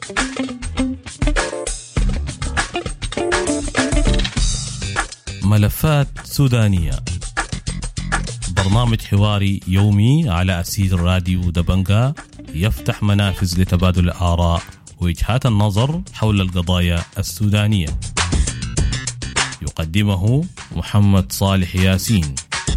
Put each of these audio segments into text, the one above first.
ملفات سودانية، برنامج حواري يومي على أثير راديو دبنجا يفتح منافذ لتبادل الآراء ووجهات النظر حول القضايا السودانية. يقدمه محمد صالح ياسين.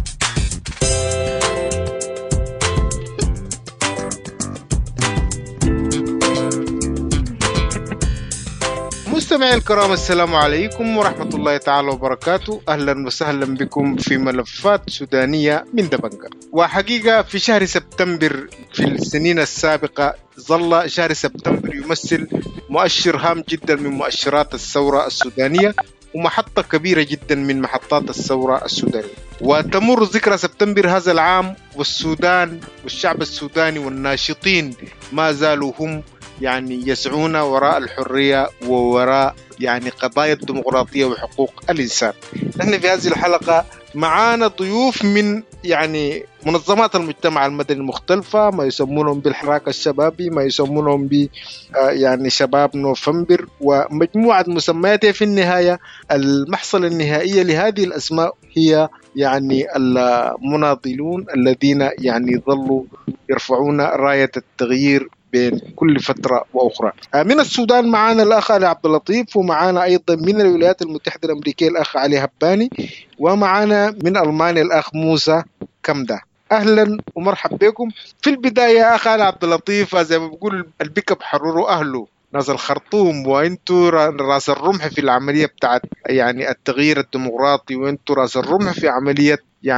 مستمعي الكرام، السلام عليكم ورحمة الله تعالى وبركاته. أهلا وسهلا بكم في ملفات سودانية من دبنجة. وحقيقة في شهر سبتمبر في السنين السابقة ظل شهر سبتمبر يمثل مؤشر هام جدا من مؤشرات الثورة السودانية ومحطة كبيرة جدا من محطات الثورة السودانية. وتمر ذكرى سبتمبر هذا العام والسودان والشعب السوداني والناشطين ما زالوا هم يسعون وراء الحرية ووراء قضايا الديمقراطية وحقوق الإنسان. نحن في هذه الحلقة معانا ضيوف من منظمات المجتمع المدني المختلفة، ما يسمونهم بالحراك الشبابي، ما يسمونهم ب شباب نوفمبر، ومجموعة مسميات. في النهاية المحصلة النهائية لهذه الأسماء هي المناضلون الذين ظلوا يرفعون راية التغيير بين كل فترة وأخرى. من السودان معانا الأخ علي عبد اللطيف، ومعانا أيضا من الولايات المتحدة الأمريكية الأخ علي هباني، ومعانا من ألمانيا الأخ موسى كمدة. أهلا ومرحب بكم. في البداية يا أخ علي عبد اللطيف، زي ما بقول البيك اب حرروا أهله ناس الخرطوم، وانتوا راس الرمح في العملية بتاعت التغيير الديمقراطي، وانتوا راس الرمح في عملية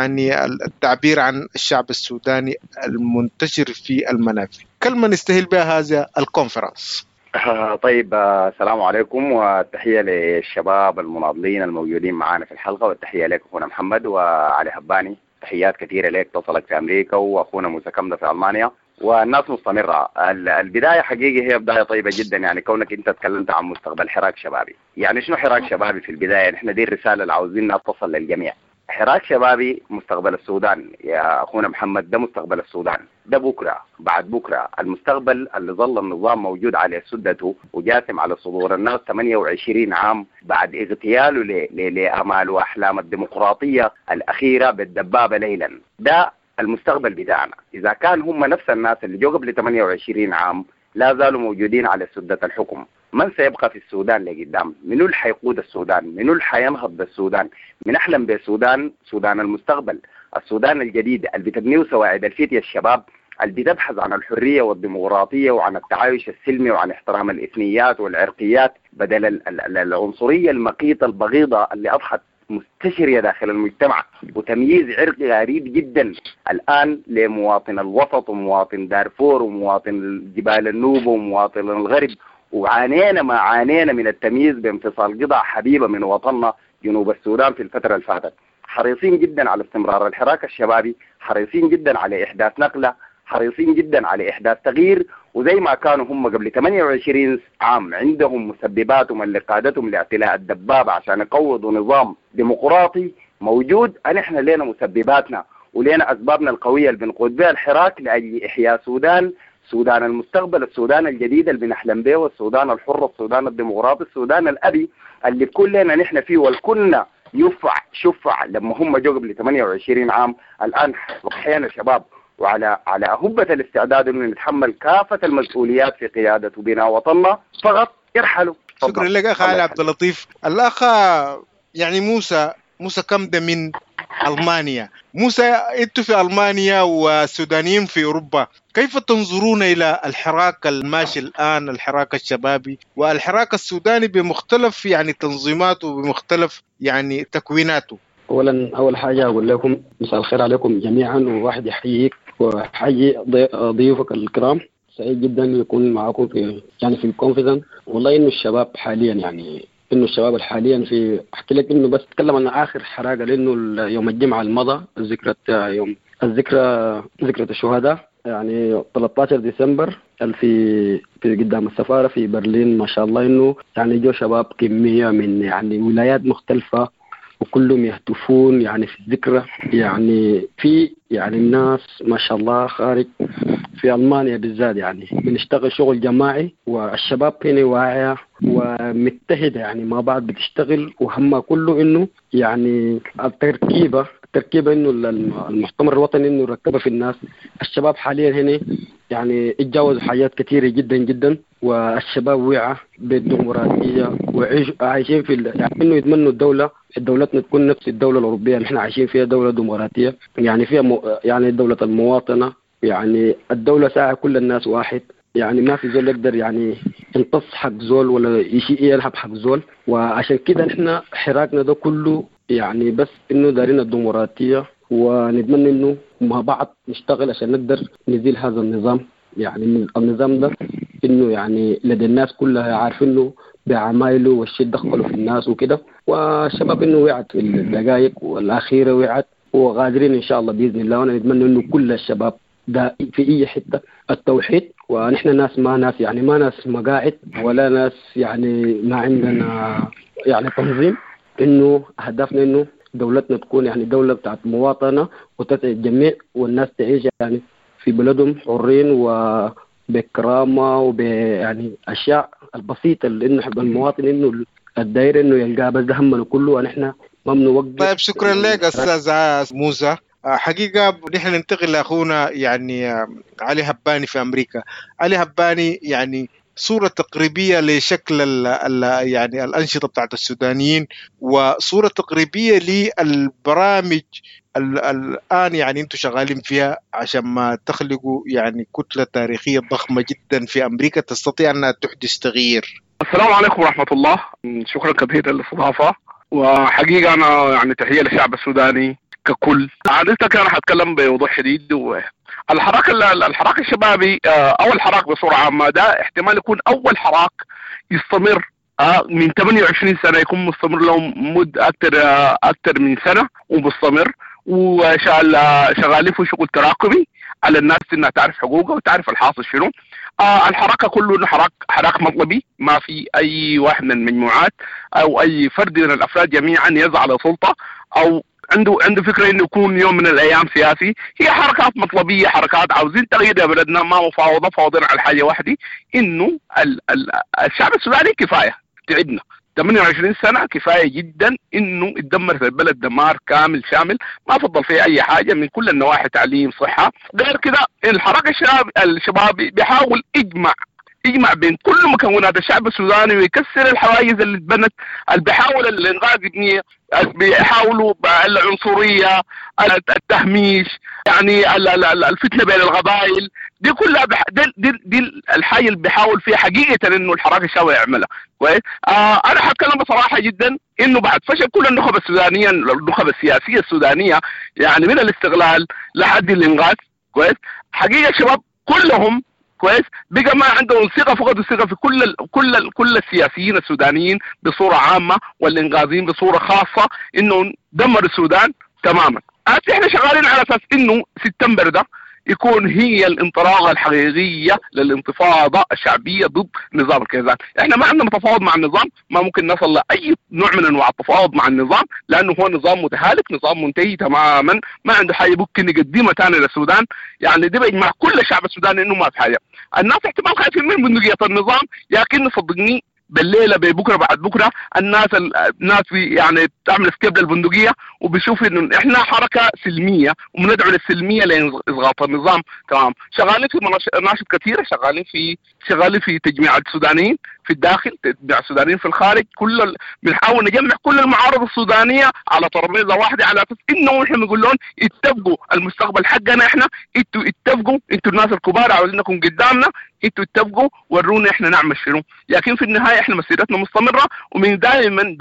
التعبير عن الشعب السوداني المنتشر في المنافذ. كلمة نستهل بها هذا الكونفرنس. طيب، السلام عليكم والتحية للشباب المناضلين الموجودين معنا في الحلقة، والتحية لك أخونا محمد وعلي هباني. تحيات كثيرة لك تصلك في أمريكا، وأخونا موسى كمدة في ألمانيا، والناس مستمرة. البداية حقيقي هي بداية طيبة جدا، كونك أنت تكلمت عن مستقبل حراك شبابي. شنو حراك شبابي في البداية؟ نحن دي الرسالة اللي عاوزينها تصل للجميع. حراك شبابي مستقبل السودان يا أخونا محمد، ده مستقبل السودان، ده بكرة بعد بكرة. المستقبل اللي ظل النظام موجود على سدته وجاثم على صدور الناس 28 عام بعد اغتياله لأمال وأحلام الديمقراطية الأخيرة بالدبابة ليلا. ده المستقبل بتاعنا. إذا كان هم نفس الناس اللي جو قبل 28 عام لا زالوا موجودين على سدة الحكم، من سيبقى في السودان لقدام؟ منو اللي حيقود السودان؟ منو اللي حينهض بالسودان؟ بنحلم بسودان، سودان المستقبل، السودان الجديد اللي بتبنيه سواعد الفتية الشباب اللي بتبحث عن الحرية والديمقراطية وعن التعايش السلمي وعن احترام الإثنيات والعرقيات بدل العنصرية المقيتة البغيضة اللي أضحت مستشرية داخل المجتمع، وتمييز عرقي غريب جدا الآن لمواطن الوسط ومواطن دارفور ومواطن جبال النوبة ومواطن الغرب. وعانينا ما عانينا من التمييز بانفصال قطع حبيبة من وطننا جنوب السودان في الفترة اللي فاتت. حريصين جدا على استمرار الحراك الشبابي، حريصين جدا على إحداث نقلة، حريصين جدا على إحداث تغيير. وزي ما كانوا هم قبل 28 عام عندهم مسبباتهم اللي قادتهم لاعتلاء الدبابة عشان يقوضوا نظام ديمقراطي موجود، نحن لنا مسبباتنا ولنا أسبابنا القوية اللي بنقود بها الحراك لأجل إحياء سودان المستقبل، السودان الجديد اللي بنحلم به، والسودان الحر، السودان الديمقراطي، السودان الأبي اللي كلنا نحن فيه والكلنا شفع لما هم جو قبل 28 عام. الآن وحينا شباب وعلى هبة الاستعداد انه نتحمل كافة المسؤوليات في قيادة وبناء وطننا، فقط يرحلوا. شكرا لك اخ علي عبد اللطيف. الاخ موسى كمدة من ألمانيا. موسى، انتوا في ألمانيا والسودانيين في أوروبا، كيف تنظرون إلى الحراك الماشي الآن، الحراك الشبابي والحراك السوداني بمختلف تنظيماته وبمختلف تكويناته؟ أول حاجة أقول لكم مساء الخير عليكم جميعا، وواحد يحييك وحيي ضيوفك الكرام. سعيد جدا يكون معكم في الكونفرنس. والله إنه الشباب حاليا إنه الشباب حاليا أحكي لك إنه بس أتكلم عن آخر حراقة، لأنه يوم الجمعة المضى ذكرى الشهداء 13 ديسمبر في قدام السفارة في برلين. ما شاء الله إنه جو شباب كمية من ولايات مختلفة وكلهم يهتفون يعني في الذكرى. يعني في يعني الناس ما شاء الله خارج في ألمانيا بالذات يعني بنشتغل شغل جماعي، والشباب هنا واعية ومتحدة يعني مع بعض بتشتغل، وهم كله إنه يعني التركيبة إنه المؤتمر الوطني إنه يركبها في الناس. الشباب حاليا هنا يعني اتجاوزوا حاجات كثيرة جدا جدا، والشباب وعى بالديمقراطية وعايشين في يعني إنه يتمنوا دولتنا تكون نفس الدولة الأوروبية اللي احنا عايشين فيها، دولة ديمقراطية يعني فيها يعني دولة المواطنة، يعني الدولة ساعة كل الناس واحد، يعني ما في زول يقدر يعني ينتص حق زول ولا يشي يلعب حق زول. وعشان كده نحن حراكنا ده كله يعني بس إنه دارين الديمقراطية، ونتمنى إنه مع بعض نشتغل عشان نقدر نزيل هذا النظام. يعني النظام ده إنه يعني لدى الناس كلها عارفينه بعمايله والشيء دخلوا في الناس وكده، والشباب إنه وعد في الدقائق والأخيرة وعد وغادرين إن شاء الله بإذن الله. وأنا نتمنى إنه كل الشباب ده في أي حتة التوحيد، ونحن ناس يعني ما ناس مقاعد ولا ناس يعني ما عندنا يعني تنظيم، إنه هدفنا إنه دولتنا تكون يعني دولة بتاعت مواطنة وتسعد الجميع، والناس تعيش يعني في بلدهم حرين وبكرامة ويعني أشياء البسيطة اللي إنه حب المواطن إنه الداير إنه يلقاه، بس ده همنا كله ونحن ما بنوقف. طيب شكرا لك أستاذ موسى. حقيقة نحن ننتقل لأخونا يعني علي هباني في أمريكا. علي هباني يعني صورة تقريبية لشكل يعني الأنشطة بتاعت السودانيين، وصورة تقريبية للبرامج الآن يعني أنتم شغالين فيها عشان ما تخلقوا يعني كتلة تاريخية ضخمة جدا في أمريكا تستطيع أنها تحدث تغيير. السلام عليكم ورحمة الله. شكرا كثيرا للاستضافة، وحقيقة أنا يعني تحية للشعب السوداني ككل. عادتك أنا هتكلم بوضوح شديد. الحراك الشبابي أو الحراك بصورة عامة ده احتمال يكون أول حراك يستمر من 28 سنة، يكون مستمر له مد أكثر من سنة ومستمر، وشغالين في شغل تراكمي على الناس انها تعرف حقوقها وتعرف الحاصل شنو. الحركه كله انه حراك مطلبي، ما في اي واحد من المجموعات او اي فرد من الافراد جميعا يسعى لسلطه او عنده فكره انه يكون يوم من الايام سياسي. هي حركات مطلبيه، حركات عاوزين تغيير يا بلدنا، ما مفاوضه، فاوضين على حاجه واحده انه الشعب السوداني كفايه تعبنا 28 سنة، كفاية جدا انه اتدمر في البلد دمار كامل شامل، ما فضل فيه اي حاجة من كل النواحي، تعليم، صحة. غير كده الحركة الشبابي بيحاول يجمع بين كل مكونات الشعب السوداني ويكسر الحواجز اللي اتبنت، اللي بيحاول الانغاز يبنيه، بيحاولوا العنصرية، التهميش، يعني الفتنة بين القبائل، دي كلها دي الحاجة اللي بيحاول فيها حقيقة انه الحراك الشبابي يعملها. كويس. انا حتكلم بصراحة جدا انه بعد فشل كل النخب السودانية، النخب السياسية السودانية يعني من الاستغلال لحد الانغاز، كويس، حقيقة الشباب كلهم كويس بقى ما عندهم ثقة، فقدوا الثقة في كل السياسيين السودانيين بصورة عامة والإنغازيين بصورة خاصة، إنه دمر السودان تماما. احنا شغالين على أساس إنه سبتمبر ده يكون هي الانطلاقة الحقيقية للانتفاضة الشعبية ضد نظام الكيزان. احنا ما عندنا تفاوض مع النظام، ما ممكن نصل لأي نوع من انواع التفاوض مع النظام، لانه هو نظام متهالك، نظام منتهي تماما، ما عنده حاجة ممكن يقدمها ثاني للسودان. يعني دي بيجمع كل الشعب السوداني انه ما في حاجة. الناس احتمال خايفين من بندقية النظام، لكن صدقني بالليله بكره بعد بكره الناس يعني بتعمل سكيب للبندقيه وبيشوف انه احنا حركه سلميه وبندعو للسلميه لاسقاط النظام. تمام. شغالين في مناشط كثيره، شغالين في تجميع السودانيين في الداخل، تجميع السودانيين في الخارج، بنحاول نجمع كل المعارض السودانيه على ترابيزه واحده، على اساس انه احنا بنقول لهم اتفقوا المستقبل حقنا، احنا انتوا اتفقوا، انتوا الناس الكبار عاوزينكم قدامنا، انتوا اتفقوا ورونا احنا نعمل شنو. لكن في النهايه احنا مسيرتنا مستمره، ومن دائما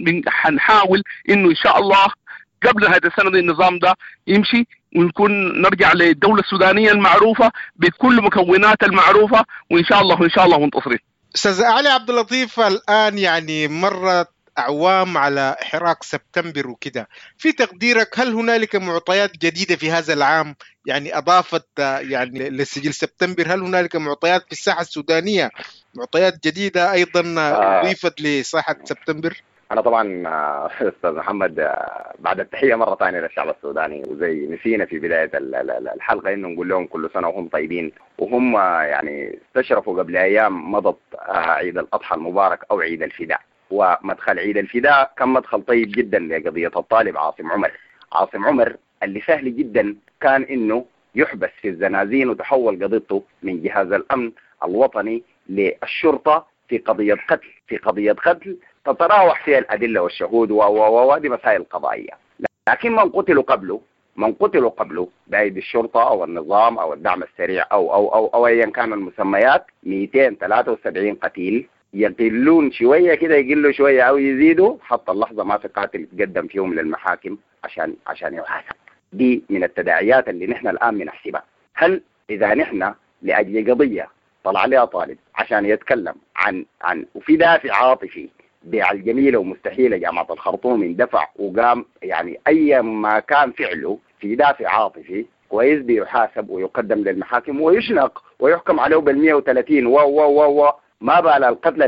حنحاول انه ان شاء الله قبل نهايه السنه دي النظام ده يمشي، ونكون نرجع للدوله السودانيه المعروفه بكل مكوناتها المعروفه، وان شاء الله منتصرين. استاذ علي عبد اللطيف، الان يعني مرت اعوام على حراك سبتمبر وكده، في تقديرك هل هنالك معطيات جديده في هذا العام يعني اضافت يعني لسجل سبتمبر؟ هل هنالك معطيات في الساحه السودانيه، معطيات جديده ايضا اضيفت لساحه سبتمبر؟ أنا طبعا أستاذ محمد بعد التحية مرة ثانية للشعب السوداني، وزي نسينا في بداية الحلقة إنه نقول لهم كل سنة وهم طيبين، وهم يعني استشرفوا قبل أيام مضت عيد الأضحى المبارك أو عيد الفداء. ومدخل عيد الفداء كان مدخل طيب جدا لقضية الطالب عاصم عمر اللي سهل جدا كان إنه يحبس في الزنازين وتحول قضيته من جهاز الأمن الوطني للشرطة في قضية قتل تتراوح فيها الأدلة والشهود وهذه مسائل قضائية. لكن من قتلوا قبله بأيدي الشرطة أو النظام أو الدعم السريع أو أيا كان المسميات 273 قتيل، يقلون شوية كده يقلوا شوية أو يزيدوا حتى اللحظة ما في قاتل يتقدم فيهم للمحاكم عشان يحاسب. دي من التداعيات اللي نحن الآن بنحسبها. هل إذا نحن لأجل قضية طلع عليها طالب عشان يتكلم عن وفي دافع عاطفي بيع الجميلة ومستحيلة جامعة الخرطوم اندفع وقام يعني أي ما كان فعله في دافع عاطفي كويس بيحاسب ويقدم للمحاكم ويشنق ويحكم عليه بال130 ما بال القتلى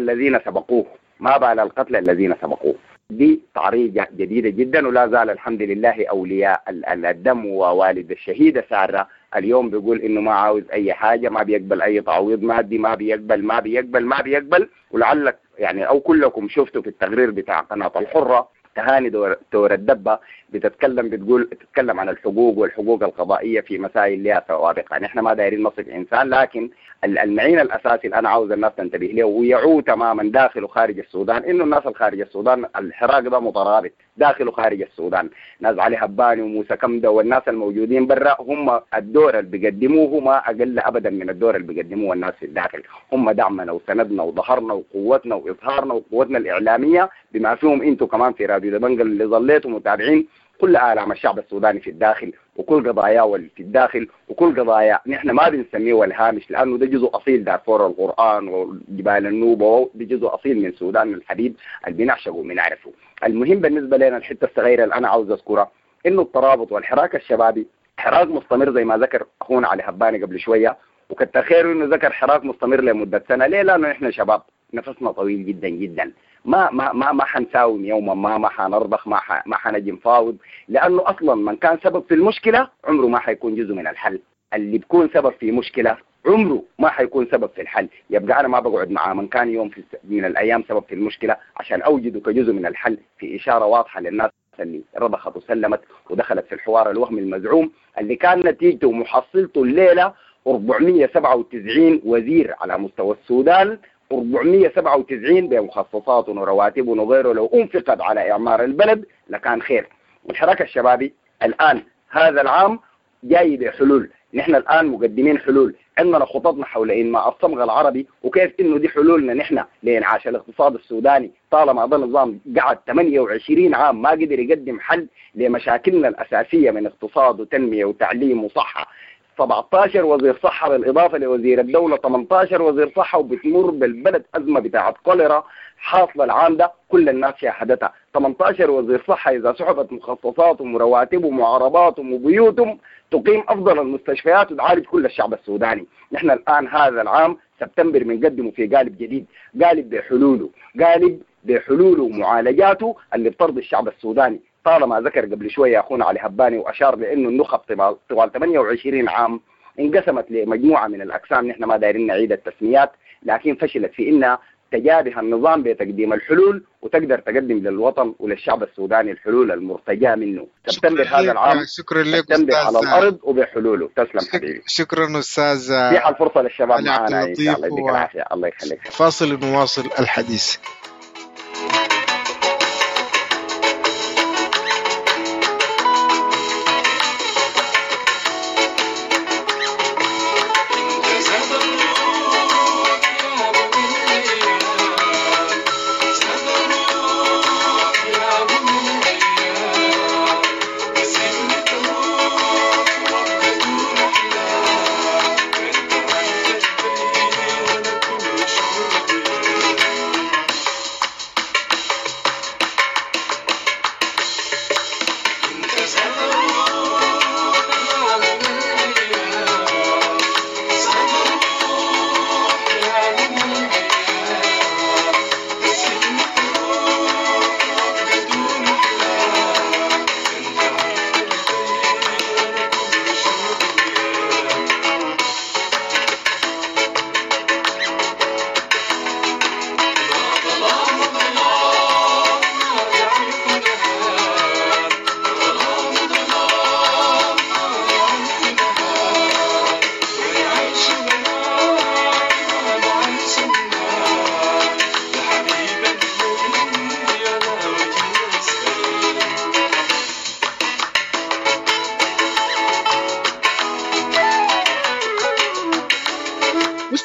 الذين سبقوه. دي طريقة جديدة جدا، ولا زال الحمد لله أولياء الدم ووالد الشهيدة سارة اليوم بيقول إنه ما عاوز أي حاجة، ما بيقبل أي تعويض مادي، ما بيقبل. ولعلك يعني أو كلكم شفتوا في التقرير بتاع قناة الحرة تهاني دور الدبة بتتكلم عن الحقوق القضائية في مسائل لها سوابق. يعني احنا ما دايرين نصف إنسان، لكن المعين الأساسي اللي أنا عاوز الناس تنتبه له ويعود تماما داخل وخارج السودان إنه الناس الخارج السودان الحراك ده مترابط داخل وخارج السودان. ناس علي هباني وموسى كمدة والناس الموجودين برا هم الدور اللي بيقدموه ما أقل أبدا من الدور اللي بيقدموه الناس في الداخل. هم دعمنا وسندنا وظهرنا وقوتنا وإظهارنا وقوتنا الإعلامية، بما فيهم أنتم كمان في راديو دبنجة اللي ظليتوا متابعين كل آلام الشعب السوداني في الداخل وكل قضاياه في الداخل وكل قضايا نحن ما بنسميه الهامش، لأنه ده جزء أصيل دارفور القرآن وجبال النوبة، ده جزء أصيل من سودان الحبيب اللي بنعشقه وبنعرفه. المهم بالنسبة لنا الحتة الصغيرة اللي أنا عاوز أذكرها إنه الترابط والحراك الشبابي حراك مستمر زي ما ذكر أخونا علي هباني قبل شوية، وكتر خيره إنه ذكر حراك مستمر لمدة سنة. ليه؟ لأنه نحن شباب نفسنا طويل جدا جدا، ما حنساوم يوما ما حنرضخ ما حنجي نفاوض، لأنه أصلا من كان سبب في المشكلة عمره ما حيكون جزء من الحل. اللي بيكون سبب في مشكلة عمره ما حيكون سبب في الحل. يبقى أنا ما بقعد معاه من كان يوم من الأيام سبب في المشكلة عشان أوجده كجزء من الحل في إشارة واضحة للناس اللي رضخت وسلمت ودخلت في الحوار الوهمي المزعوم اللي كان نتيجته ومحصلته الليلة 497 وزير على مستوى السودان، 497 بمخصصات ورواتب وغيره لو انفقت على إعمار البلد لكان خير. والحراك الشبابي الآن هذا العام جاي بحلول، نحن الآن مقدمين حلول، عندنا خططنا حول إنماء الصمغ العربي وكيف إنه دي حلولنا نحن لإنعاش الاقتصاد السوداني طالما هذا النظام قعد 28 عام ما قدر يقدم حل لمشاكلنا الأساسية من اقتصاد وتنمية وتعليم وصحة. 17 وزير صحة بالإضافة لوزير الدولة 18 وزير صحة، وبتمر بالبلد أزمة بتاعت كوليرا حاصلة العام ده كل الناس شاهدتها. 18 وزير صحة إذا سحبت مخصصاتهم ورواتبهم وعرباتهم وبيوتهم تقيم أفضل المستشفيات وتعالج كل الشعب السوداني. نحن الآن هذا العام سبتمبر بنقدمه في قالب جديد، قالب بحلوله ومعالجاته اللي بترضي الشعب السوداني. طالما ذكر قبل شوية أخونا علي هباني وأشار لأنه النخب طوال 28 عام انقسمت لمجموعة من الأقسام، نحن ما دايرين نعيد التسميات، لكن فشلت في إنها تجابه النظام بتقديم الحلول وتقدر تقدم للوطن وللشعب السوداني الحلول المرتجى منه. سبتمبر هذا العام سبتمبر على الأرض وبحلوله. تسلم حبيبي. شكرا أستاذ. في الفرصة للشباب معنا إن شاء الله. يديك العافية. الله يخليك. فاصل نواصل الحديث.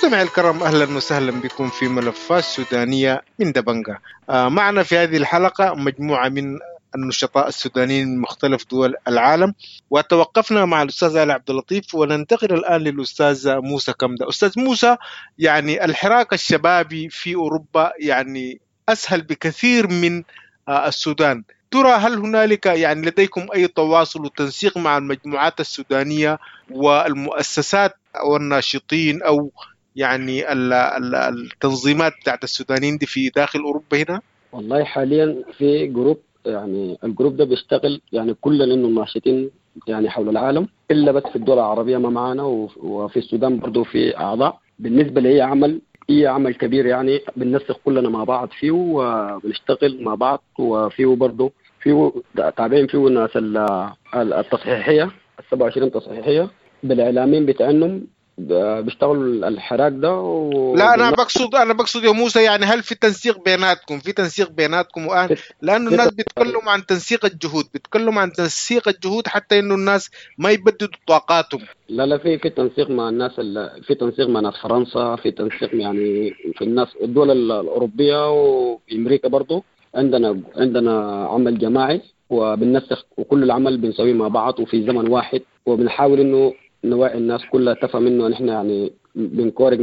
مستمعي الكرام، أهلا وسهلا بكم في ملفات سودانية من دبنجة. معنا في هذه الحلقة مجموعة من النشطاء السودانيين من مختلف دول العالم، وتوقفنا مع الأستاذ علي عبد اللطيف، وننتقل الآن للأستاذ موسى كمدة. أستاذ موسى، يعني الحراك الشبابي في أوروبا يعني أسهل بكثير من السودان. ترى هل هنالك يعني لديكم أي تواصل وتنسيق مع المجموعات السودانية والمؤسسات أو الناشطين أو يعني التنظيمات بتاعت السودانيين دي في داخل أوروبا هنا؟ والله حاليا في جروب، يعني الجروب ده بيشتغل يعني كل لأنه الناشطين يعني حول العالم، إلا بس في الدول العربية ما معنا، وفي السودان برضو في أعضاء. بالنسبة لي عمل كبير يعني بننسق كلنا مع بعض فيه وبنشتغل مع بعض، وفيه برضو فيه تابعين فيه ناس التصحيحية 27 تصحيحية بالإعلامين بتاعهم بيشتغلوا الحراك ده لا أنا بقصد يا موسى، يعني هل في تنسيق بيناتكم الآن؟ لأنه الناس بيتكلموا عن تنسيق الجهود حتى إنه الناس ما يبددوا طاقاتهم. لا في تنسيق مع الناس، في تنسيق مع ناس فرنسا، في تنسيق يعني في الناس الدول الأوروبية وأمريكا برضو. عندنا عمل جماعي وبننسق، وكل العمل بنسويه مع بعض وفي زمن واحد، وبنحاول إنه نوعي الناس كلها تفهم إنه نحن يعني بنكورج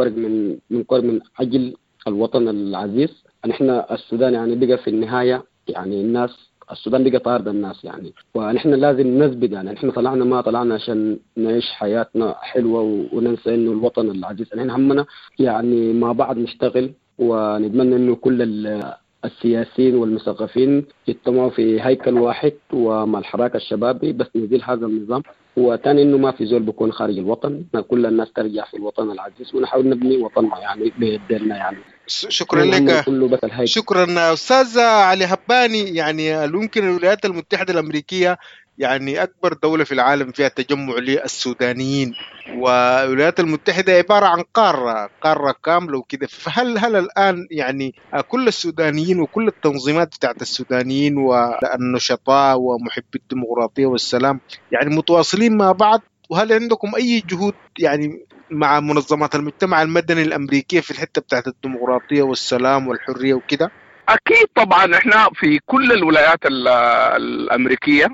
من أجل الوطن العزيز. نحن السودان يعني بقى في النهاية يعني السودان بقى طارد الناس يعني، ونحن لازم نثبت يعني نحن ما طلعنا عشان نعيش حياتنا حلوة وننسى إنه الوطن العزيز. نحن همنا يعني مع بعض نشتغل، ونتمنى إنه كل السياسيين والمثقفين يجتمعوا في هيكل واحد ومع الحراك الشبابي بس نزيل هذا النظام. وثاني إنه ما في زول بيكون خارج الوطن، كل الناس ترجع في الوطن العزيز ونحاول نبني وطننا يعني بيدنا يعني. شكرا لك. شكرا أستاذ علي هباني. يعني يمكن الولايات المتحدة الأمريكية يعني أكبر دولة في العالم فيها تجمع للسودانيين، والولايات المتحدة عبارة عن قارة كاملة وكده. فهل الآن يعني كل السودانيين وكل التنظيمات بتاعت السودانيين والنشطاء ومحبي الديمقراطية والسلام يعني متواصلين مع بعض؟ وهل عندكم أي جهود يعني مع منظمات المجتمع المدني الأمريكية في الحتة بتاعت الديمقراطية والسلام والحرية وكده؟ أكيد طبعا احنا في كل الولايات الأمريكية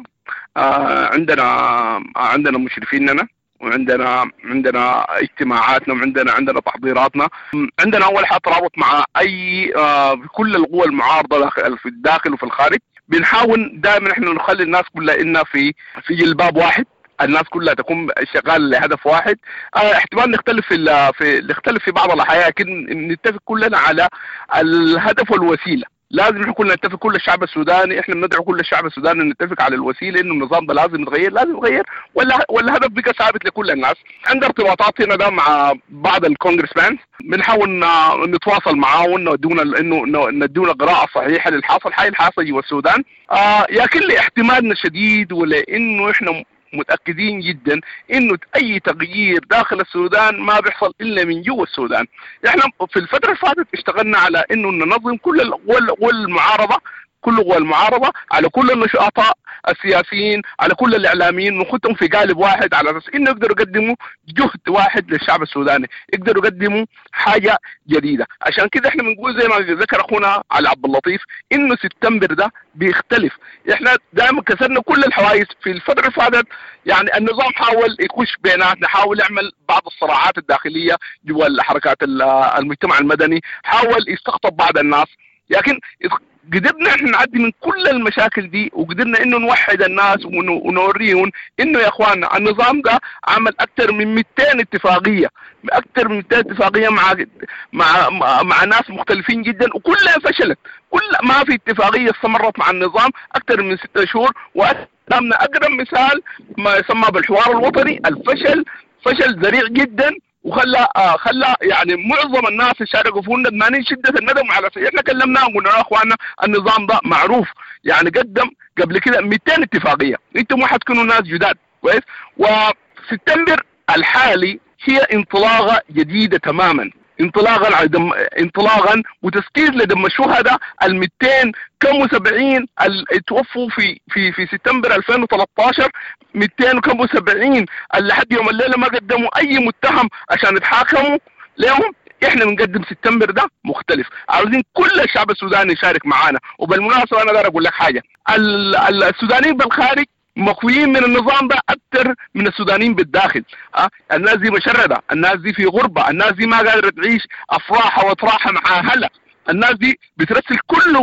عندنا مشرفيننا، وعندنا اجتماعاتنا، وعندنا تحضيراتنا. عندنا أول حاجة ترابط مع في كل القوى المعارضة في الداخل وفي الخارج. بنحاول دائما احنا نخلي الناس كلها إنها في جلباب واحد، الناس كلها تكون شغال لهدف واحد. احتمال نختلف في بعض الأحيان، لكن نتفق كلنا على الهدف والوسيلة. لازم احنا كلنا نتفق، كل الشعب السوداني احنا بندعو كل الشعب السوداني نتفق على الوسيله، انه النظام ده لازم يتغير ولا هدف بقى ثابت لكل الناس. عندنا ارتباطات هنا ده مع بعض الكونغرسمان، بنحاول نتواصل معاهم انه ندونا قراءه صحيحه للحاصل جوا السودان. لكن لاحتمالنا شديد ولانه احنا متأكدين جدا انه اي تغيير داخل السودان ما بيحصل الا من جوا السودان. احنا في الفترة اللي فاتت اشتغلنا على انه ننظم كل القوى المعارضة على كل النشطاء السياسيين، على كل الاعلاميين، نخدهم في قالب واحد على اساس انه يقدروا يقدموا جهد واحد للشعب السوداني، يقدروا يقدموا حاجة جديدة. عشان كده احنا بنقول زي ما ذكر اخونا علي عبد اللطيف انه سبتمبر ده بيختلف. احنا دائما كسرنا كل الحوايز في الفترة اللي فاتت. يعني النظام حاول يخش بيناتنا، حاول يعمل بعض الصراعات الداخلية جوا حركات المجتمع المدني، حاول يستقطب بعض الناس، لكن قدرنا احنا نعدي من كل المشاكل دي، وقدرنا انه نوحد الناس ونوريهم انه يا اخواننا النظام ده عمل اكثر من 200 اتفاقيه مع ناس مختلفين جدا، وكلها فشلت. كل ما في اتفاقيه استمرت مع النظام اكثر من 6 شهور. وقدامنا اقرب مثال ما يسمى بالحوار الوطني، فشل ذريع جدا، وخلى يعني معظم الناس اللي شاركوا فيه ندمانين شده الندم. على احنا كلمناهم وقلنا يا اخواننا النظام ده معروف، يعني قدم قبل كده 200 اتفاقيه، انتم ما حتكونوا ناس جداد كويس. وسبتمبر الحالي هي انطلاقه جديده تماما، انطلاقا وتسكير لدم الشهداء 270 اللي توفوا في سبتمبر 2013. 270 اللي لحد يوم الليله ما قدموا اي متهم عشان يتحاكموا لهم احنا بنقدم سبتمبر ده مختلف، عاوزين كل الشعب السوداني يشارك معانا. وبالمناسبه انا اقدر اقول لك حاجه، السودانيين بالخارج مخويين من النظام ده اكثر من السودانيين بالداخل. الناس دي مشرده، الناس دي في غربه، الناس دي ما قادره تعيش افراحها واطراحها مع اهلها، الناس دي بترسل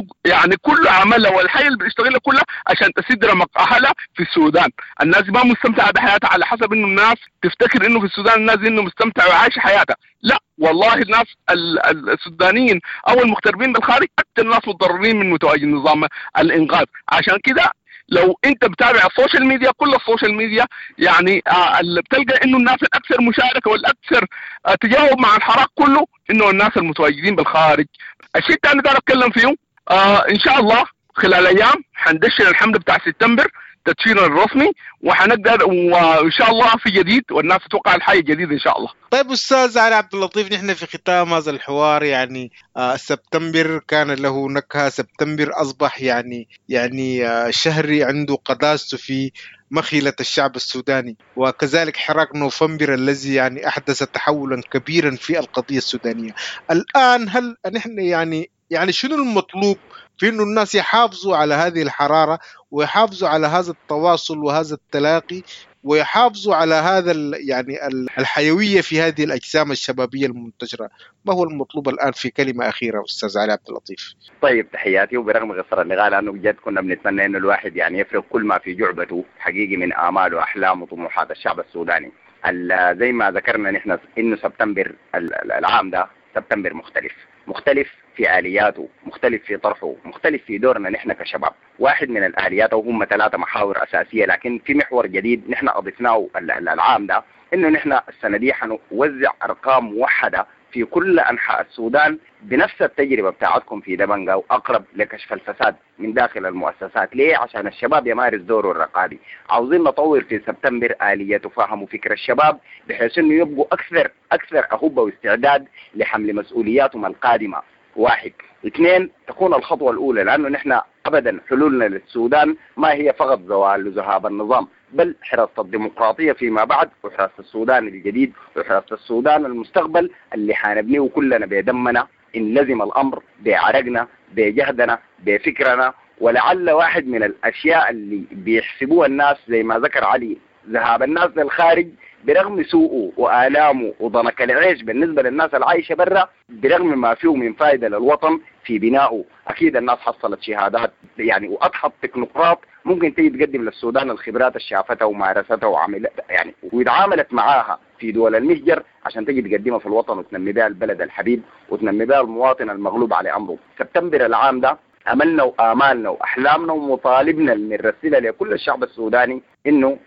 كل عملها والحياه اللي بتشتغلها كلها عشان تسد رمق اهلها في السودان. الناس دي ما مستمتعه بحياتها على حسب انه الناس تفتكر انه في السودان الناس دي انه مستمتعه وعايشه حياتها، لا والله الناس السودانيين او المغتربين بالخارج اكثر الناس متضررين من متواجد نظام الانقاذ. عشان كده لو انت بتابع السوشيال ميديا، كل السوشيال ميديا يعني بتلقى انه الناس الاكثر مشاركه والاكثر تجاوب مع الحراك كله انه الناس المتواجدين بالخارج. الشيء الثاني ده اتكلم فيه ان شاء الله خلال ايام حندشر الحمله بتاع سبتمبر تدشيرنا الرسمي، وحنقدر وان شاء الله في جديد والناس تتوقع الحاجه جديده ان شاء الله. طيب استاذ علي عبد اللطيف، نحن في ختام هذا الحوار يعني سبتمبر كان له نكهه، سبتمبر اصبح يعني شهر عنده قداسته في مخيلة الشعب السوداني، وكذلك حراك نوفمبر الذي يعني أحدث تحولا كبيرا في القضية السودانية. الآن هل نحن يعني شنو المطلوب في إنه الناس يحافظوا على هذه الحرارة ويحافظوا على هذا التواصل وهذا التلاقي ويحافظوا على هذا الحيوية في هذه الأجسام الشبابية المنتشرة؟ ما هو المطلوب الآن في كلمة أخيرة أستاذ علي عبد اللطيف؟ طيب تحياتي، وبرغم قصر النقال أنه بجد كنا بنتمنى إنه الواحد يعني يفرق كل ما في جعبته حقيقي من آمال وأحلام وطموحات الشعب السوداني. زي ما ذكرنا نحن إنه سبتمبر العام ده سبتمبر مختلف في آلياته، مختلف في طرحه، مختلف في دورنا نحن كشباب. واحد من الآليات وهم 3 محاور أساسية، لكن في محور جديد نحن أضفناه العام ده، إنه نحن السنة دي حنوزع أرقام موحدة في كل أنحاء السودان بنفس التجربة بتاعتكم في دبنجة وأقرب لكشف الفساد من داخل المؤسسات. ليه؟ عشان الشباب يمارس دوره الرقابي. عاوزين نطور في سبتمبر آلية تفهم فكر الشباب بحيث إنه يبقوا أكثر أهبة واستعداد لحمل مسؤولياتهم القادمة. 1. 2. تكون الخطوة الأولى، لأنه نحن أبدا حلولنا للسودان ما هي فقط زوال وذهاب النظام، بل حراسة الديمقراطية فيما بعد، وحراسة السودان الجديد، وحراسة السودان المستقبل اللي حنبنيه كلنا بدمنا إن لزم الأمر، بعرقنا، بجهدنا، بفكرنا. ولعل واحد من الأشياء اللي بيحسبوها الناس زي ما ذكر علي، ذهاب الناس للخارج برغم سوءه وآلامه وضنك العيش بالنسبة للناس العايشة برا، برغم ما فيه من فائدة للوطن في بنائه. أكيد الناس حصلت شهادات يعني وأضحت تكنوقراط ممكن تيجي تقدم للسودان الخبرات اللي شافتها ومارستها وعملت يعني وتعاملت معاها في دول المهجر عشان تيجي تقدمها في الوطن وتنمي بها البلد الحبيب وتنمي بها المواطن المغلوب على أمره. سبتمبر العام ده أملنا وآمالنا وأحلامنا ومطالبنا اللي نرسلها لكل الشعب السوداني إنه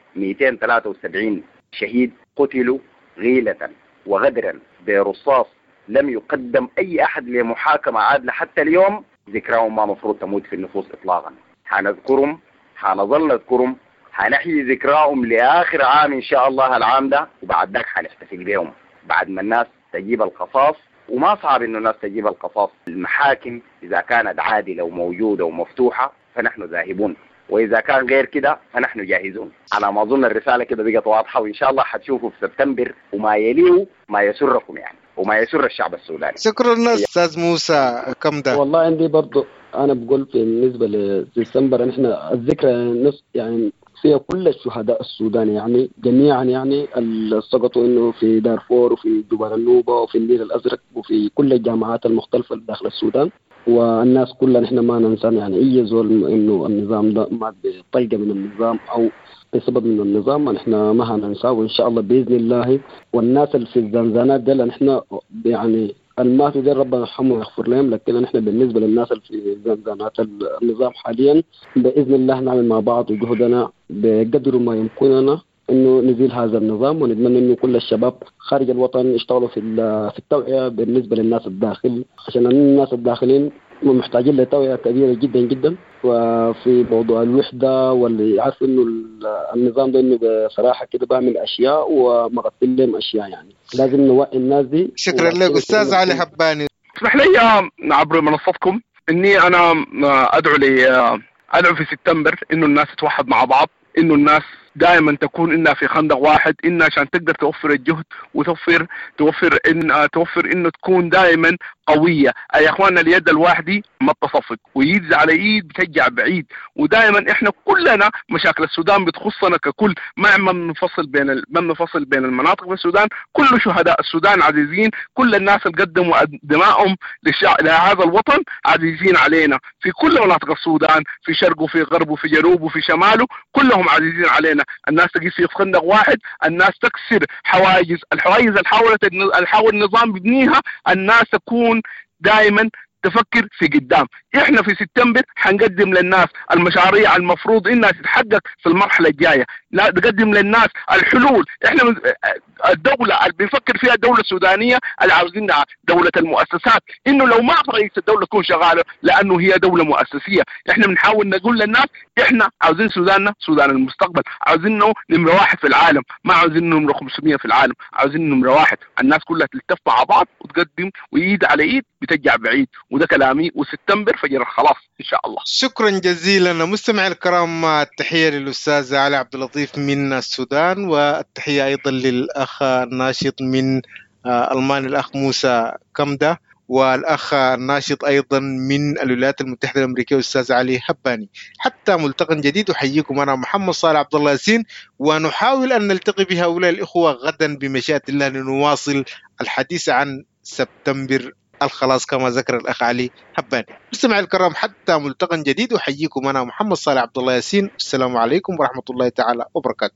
273 شهيد قتلوا غيلة وغدرا برصاص لم يقدم أي أحد لمحاكمة عادلة حتى اليوم، ذكراهم ما مفروض تموت في النفوس إطلاقا. حنذكرهم، حنظل نذكرهم، حنحيي ذكراهم لآخر عام إن شاء الله العام ده، وبعد ذاك حنحتفل بهم بعد ما الناس تجيب القصاص. وما صعب إنه الناس تجيب القصاص. المحاكم إذا كانت عادلة وموجودة ومفتوحة فنحن ذاهبون، وإذا كان غير كده فنحن جاهزون. على ما أظن الرسالة كده بقت واضحة، وإن شاء الله حتشوفوا في سبتمبر وما يليه ما يسركم يعني وما يسر الشعب السوداني. شكرا أستاذ موسى. كم ده؟ والله عندي برضو أنا بقول بالنسبة لسبتمبر إحنا الذكرى يعني فيها كل الشهداء السودان يعني جميعا يعني سقطوا إنه في دارفور وفي جبال النوبة وفي النيل الأزرق وفي كل الجامعات المختلفة داخل السودان. والناس كلها نحن ما ننسى يعني أي زول إنه النظام ده مات بطلقة من النظام أو بسبب من النظام نحن ما هننساه، وإن شاء الله بإذن الله. والناس اللي في الزنزانات دي نحن يعني المات دي ربنا يرحمه ويغفر لهم، لكن نحن بالنسبة للناس اللي في زنزانات النظام حاليا بإذن الله نعمل مع بعض وجهدنا بقدر ما يمكننا إنه نزيل هذا النظام، ونتمنى إنه كل الشباب خارج الوطن يشتغلوا في التوعية بالنسبة للناس الداخل، عشان الناس الداخلين محتاجين لتوعية كبيرة جدا جدا. وفي موضوع الوحدة واللي يعرف إنه النظام ده إنه بصراحة كده بعمل أشياء ومغطين لهم أشياء، يعني لازم نوعي الناس دي. شكرا لك أستاذ علي حباني. اسمح لي عبر منصتكم إني أنا أدعو في سبتمبر إنه الناس تتوحد مع بعض، إنه الناس دائما تكون إنها في خندق واحد، إنها عشان تقدر توفر الجهد توفر إنه تكون دائما قوية. يا إخواننا اليد الواحدة ما تصفق، ويد على إيد بتشجع بعيد. ودائما إحنا كلنا مشاكل السودان بتخصنا ككل، ما بنفصل بين المناطق في السودان. كل شهداء السودان عزيزين، كل الناس اللي قدموا دمائهم لهذا الوطن عزيزين علينا في كل مناطق السودان، في شرقه وفي غربه وفي جنوبه وفي شماله، كلهم عزيزين علينا. الناس تقيس في خندق واحد، الناس تكسر الحواجز اللي حاول النظام يبنيها. الناس تكون دائما تفكر في قدام. احنا في سبتمبر حنقدم للناس المشاريع المفروض انها تتحقق في المرحله الجايه، نقدم للناس الحلول. احنا الدوله اللي بنفكر فيها الدوله السودانيه اللي عاوزينها دوله المؤسسات، انه لو ما رئيس الدوله تكون شغاله لانه هي دوله مؤسسيه. احنا بنحاول نقول للناس احنا عاوزين سوداننا سودان المستقبل، عاوزينه نمره 1 في العالم، ما عاوزينه نمره 500 في العالم، عاوزين نمره 1. الناس كلها تلتف مع بعض وتقدم ويد على ايد بترجع بعيد. وده كلامي، وسبتمبر فجر الخلاص ان شاء الله. شكرا جزيلا مستمعي الكرام، التحيه للاستاذ علي عبد اللطيف من السودان، والتحيه ايضا للاخ الناشط من المانيا الاخ موسى كمده، والاخ الناشط ايضا من الولايات المتحده الامريكيه الاستاذ علي هباني. حتى ملتقى جديد، احييكم انا محمد صالح عبد الله ياسين، ونحاول ان نلتقي بهؤلاء الاخوه غدا بمشيئه الله لنواصل الحديث عن سبتمبر الخلاص كما ذكر الأخ علي هباني. مستمعي الكرام، حتى ملتقى جديد، أحييكم أنا محمد صالح عبد الله ياسين. السلام عليكم ورحمة الله تعالى وبركاته.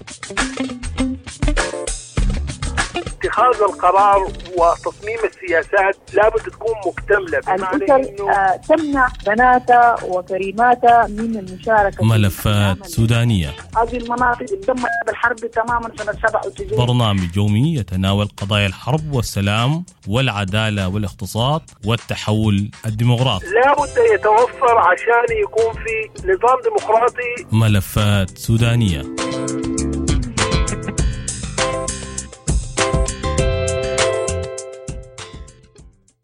اتخاذ القرار وتصميم السياسات لابد تكون مكتملة، الأسر تمنع بناتها وكريماتها من المشاركة. ملفات سودانية. هذه المناطق تم بالحرب تماما سنة 97. برنامج يومي يتناول قضايا الحرب والسلام والعدالة والاقتصاد والتحول الديمقراطي. لابد يتوفر عشان يكون في نظام ديمقراطي. ملفات سودانية.